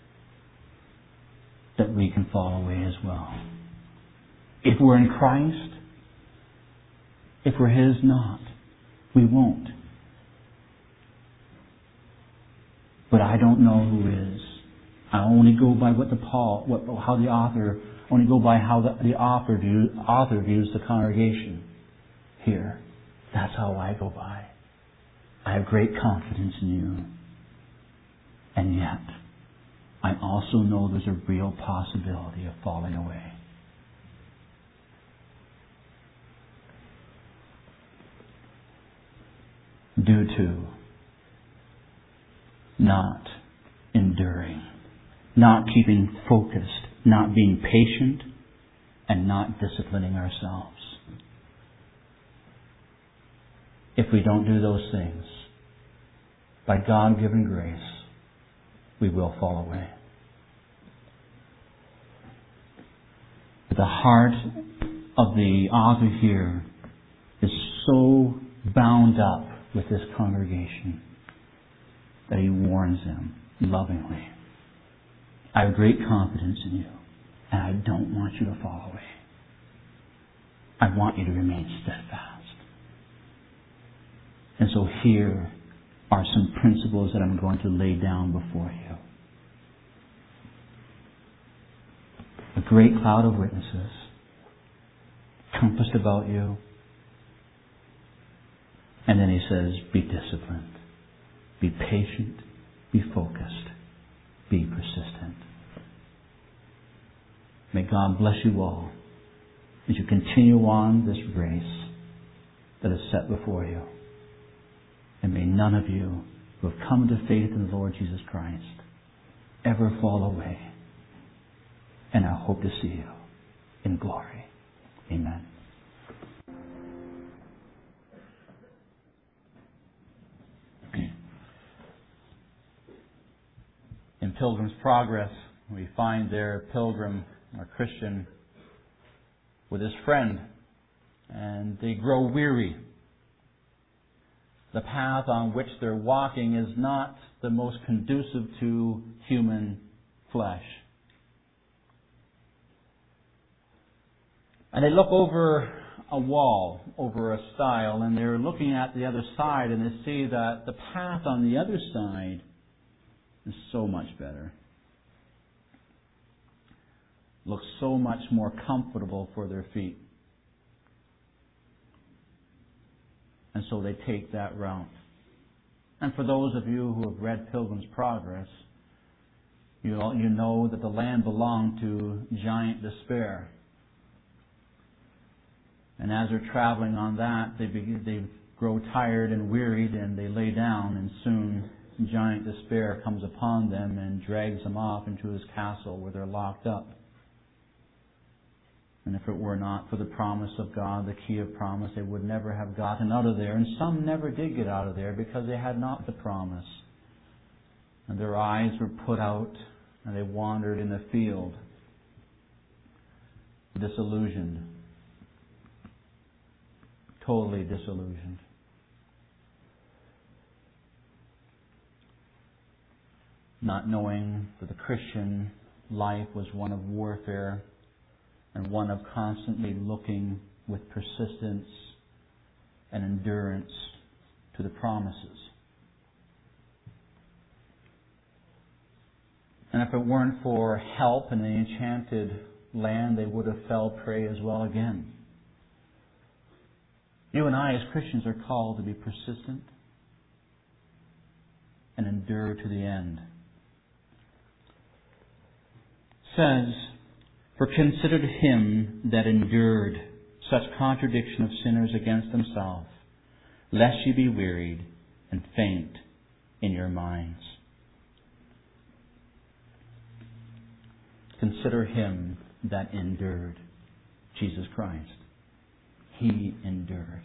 A: that we can fall away as well. If we're in Christ, if we're His not, we won't. But I don't know who is. I only go by only go by how the author views the congregation here. That's how I go by. I have great confidence in you. And yet, I also know there's a real possibility of falling away. Due to not enduring, not keeping focused, not being patient, and not disciplining ourselves. If we don't do those things, by God-given grace, we will fall away. The heart of the author here is so bound up with this congregation that he warns them lovingly. I have great confidence in you, and I don't want you to fall away. I want you to remain steadfast. And so here are some principles that I'm going to lay down before you. A great cloud of witnesses compassed about you. And then he says, be disciplined, be patient, be focused, be persistent. May God bless you all as you continue on this race that is set before you. And may none of you who have come to faith in the Lord Jesus Christ ever fall away. And I hope to see you in glory. Amen. In Pilgrim's Progress, we find there a pilgrim, a Christian, with his friend, and they grow weary. The path on which they're walking is not the most conducive to human flesh. And they look over a wall, over a stile, and they're looking at the other side, and they see that the path on the other side is so much better. Looks so much more comfortable for their feet. And so they take that route. And for those of you who have read Pilgrim's Progress, you know that the land belonged to Giant Despair. And as they're traveling on that, they grow tired and wearied, and they lay down, and soon Giant Despair comes upon them and drags them off into his castle where they're locked up. And if it were not for the promise of God, the key of promise, they would never have gotten out of there. And some never did get out of there because they had not the promise. And their eyes were put out, and they wandered in the field, disillusioned, totally disillusioned. Not knowing that the Christian life was one of warfare and one of constantly looking with persistence and endurance to the promises. And if it weren't for help in the enchanted land, they would have fell prey as well again. You and I as Christians are called to be persistent and endure to the end. It says, for consider him that endured such contradiction of sinners against himself, lest ye be wearied and faint in your minds. consider Him that endured. Jesus Christ. He endured.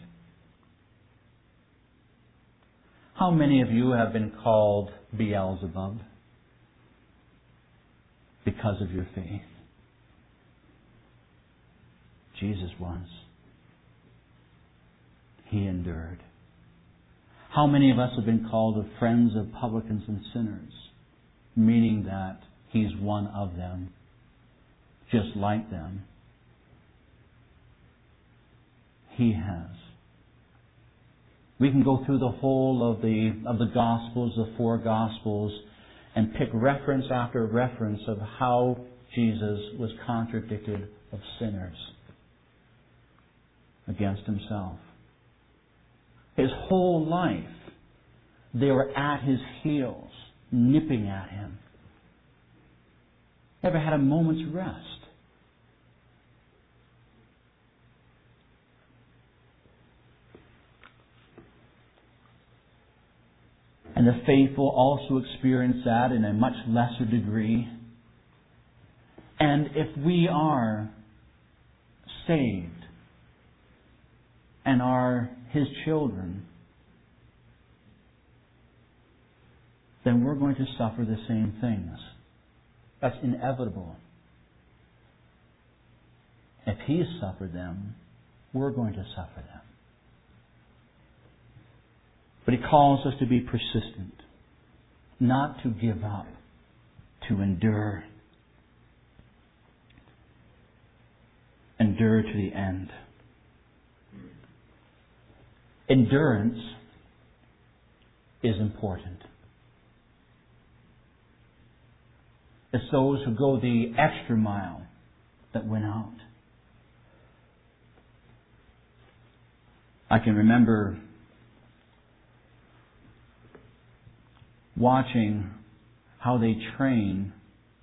A: How many of you have been called Beelzebub because of your faith? Jesus was. He endured. How many of us have been called the friends of publicans and sinners, meaning that He's one of them, just like them? He has. We can go through the whole of the Gospels, the four Gospels, and pick reference after reference of how Jesus was contradicted of sinners against Himself. His whole life, they were at His heels, nipping at Him. Never had a moment's rest. And the faithful also experience that in a much lesser degree. And if we are saved and are His children, then we're going to suffer the same things. That's inevitable. If He suffered them, we're going to suffer them. But He calls us to be persistent, not to give up, to endure. Endure to the end. Endurance is important. It's those who go the extra mile that went out. I can remember watching how they train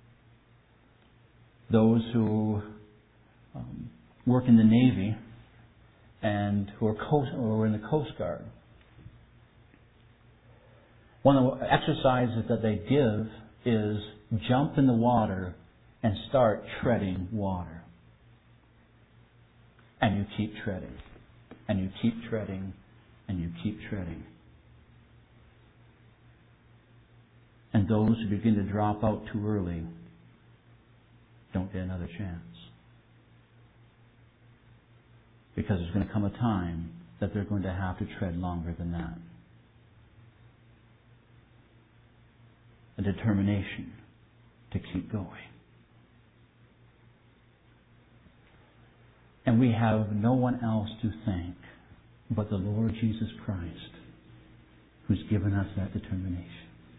A: those who work in the Navy and who are in the Coast Guard. One of the exercises that they give is jump in the water and start treading water. And you keep treading. And you keep treading. And you keep treading. And those who begin to drop out too early don't get another chance. Because there's going to come a time that they're going to have to tread longer than that. A determination to keep going. And we have no one else to thank but the Lord Jesus Christ, who's given us that determination.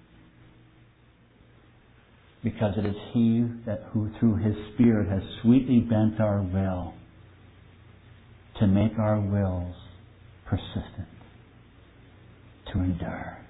A: Because it is He who through His Spirit has sweetly bent our will to make our wills persistent, to endure.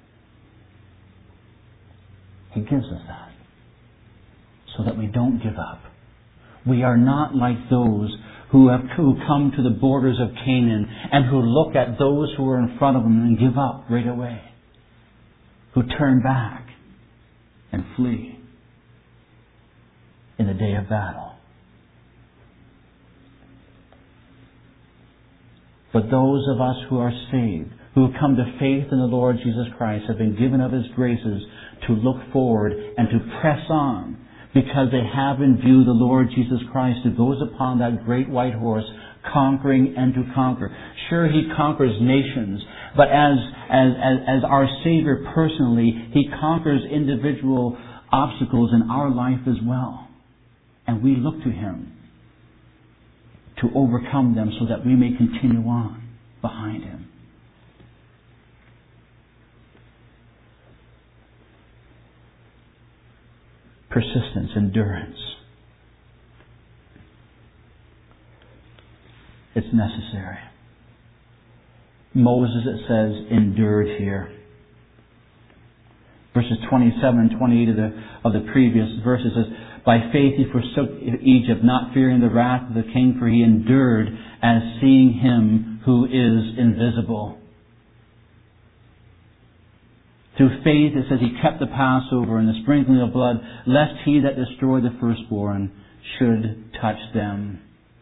A: He gives us that so that we don't give up. We are not like those who come to the borders of Canaan and who look at those who are in front of them and give up right away. Who turn back and flee in the day of battle. But those of us who are saved, who have come to faith in the Lord Jesus Christ, have been given of His graces to look forward and to press on, because they have in view the Lord Jesus Christ who goes upon that great white horse, conquering and to conquer. Sure, He conquers nations, but as our Savior personally, He conquers individual obstacles in our life as well. And we look to Him to overcome them so that we may continue on behind Him. Persistence, endurance. It's necessary. Moses, it says, endured here. Verses 27 and 28 of the previous verses says, by faith he forsook Egypt, not fearing the wrath of the king, for he endured as seeing Him who is invisible. Through faith, it says he kept the Passover and the sprinkling of blood, lest he that destroyed the firstborn should touch them.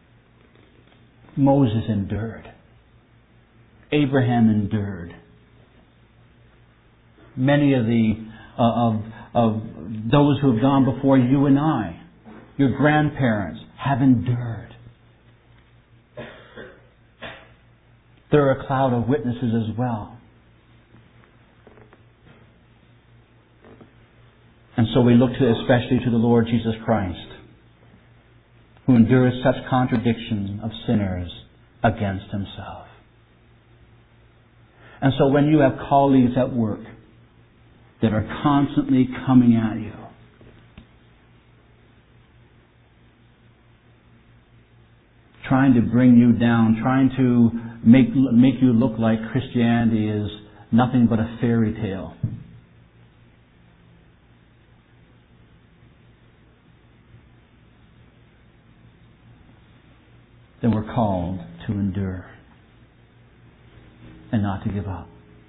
A: Moses endured. Abraham endured. Many of those who have gone before you and I, your grandparents, have endured. There are a cloud of witnesses as well. And so we look especially to the Lord Jesus Christ, who endures such contradiction of sinners against himself. And so when you have colleagues at work that are constantly coming at you, trying to bring you down, trying to make you look like Christianity is nothing but a fairy tale, then we're called to endure and not to give up.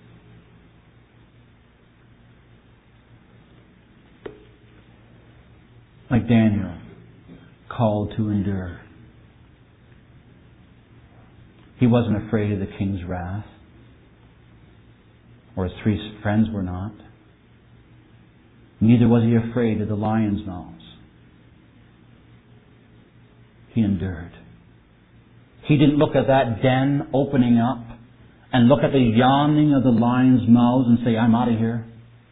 A: Like Daniel, called to endure. He wasn't afraid of the king's wrath, or his 3 friends were not. Neither was he afraid of the lion's mouths. He endured. He didn't look at that den opening up and look at the yawning of the lion's mouths and say, I'm out of here.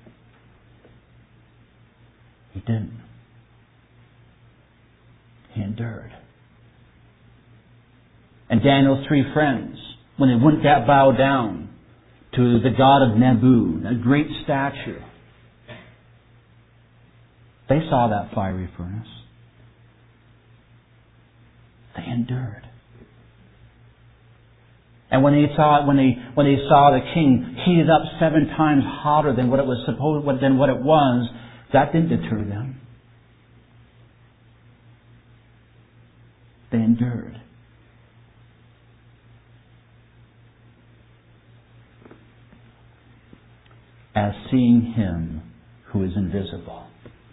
A: He didn't. He endured. And Daniel's 3 friends, when they wouldn't bow down to the god of Nebu, that great statue, they saw that fiery furnace. They endured. And when they saw the king heated up 7 times hotter than what it was, that didn't deter them. They endured. As seeing him who is invisible.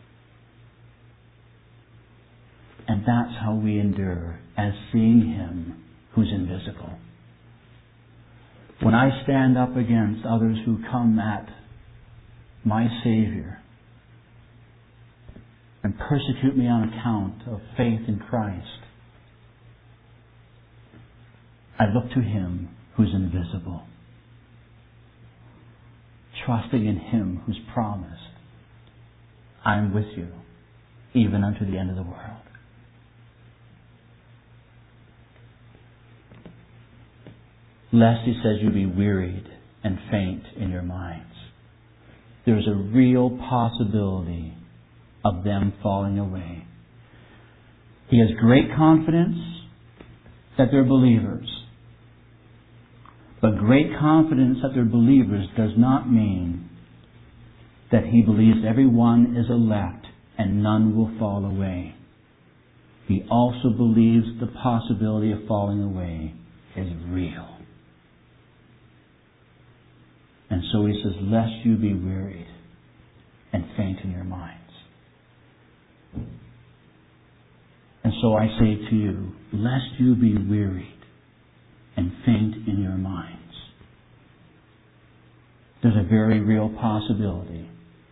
A: And that's how we endure, as seeing him who's invisible. When I stand up against others who come at my Savior and persecute me on account of faith in Christ, I look to him who's invisible, trusting in him who's promised, I'm with you even unto the end of the world. Lest, he says, you be wearied and faint in your minds. There's a real possibility of them falling away. He has great confidence that they're believers. But great confidence that they're believers does not mean that he believes everyone is elect and none will fall away. He also believes the possibility of falling away is real. And so he says, lest you be wearied and faint in your minds. And so I say to you, lest you be wearied and faint in your minds. There's a very real possibility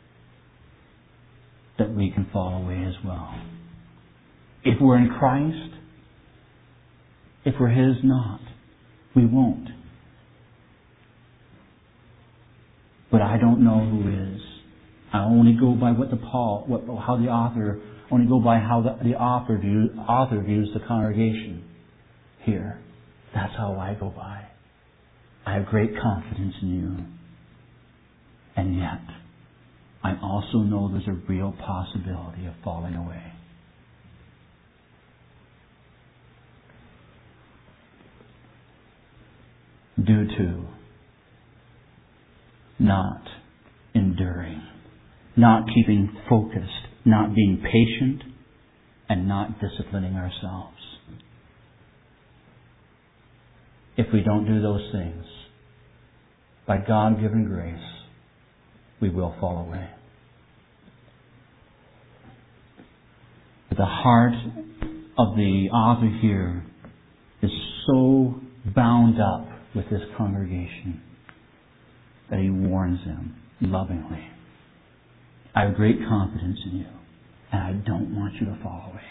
A: that we can fall away as well. If we're in Christ, if we're his not, we won't. But I don't know who is. I only go by how the author views the congregation here. That's how I go by. I have great confidence in you. And yet, I also know there's a real possibility of falling away. Due to not enduring, not keeping focused, not being patient, and not disciplining ourselves. If we don't do those things, by God-given grace, we will fall away. But the heart of the author here is so bound up with this congregation that he warns them lovingly. I have great confidence in you, and I don't want you to fall away.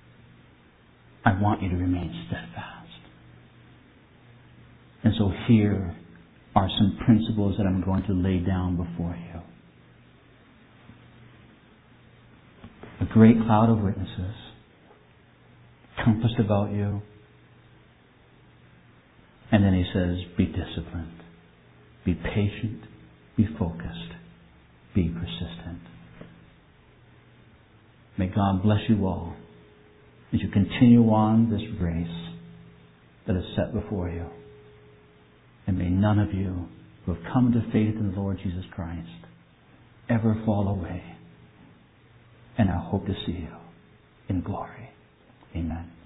A: I want you to remain steadfast. And so here are some principles that I'm going to lay down before you. A great cloud of witnesses compassed about you. And then he says, be disciplined, be patient, be focused, be persistent. May God bless you all as you continue on this race that is set before you. And may none of you who have come to faith in the Lord Jesus Christ ever fall away. And I hope to see you in glory. Amen.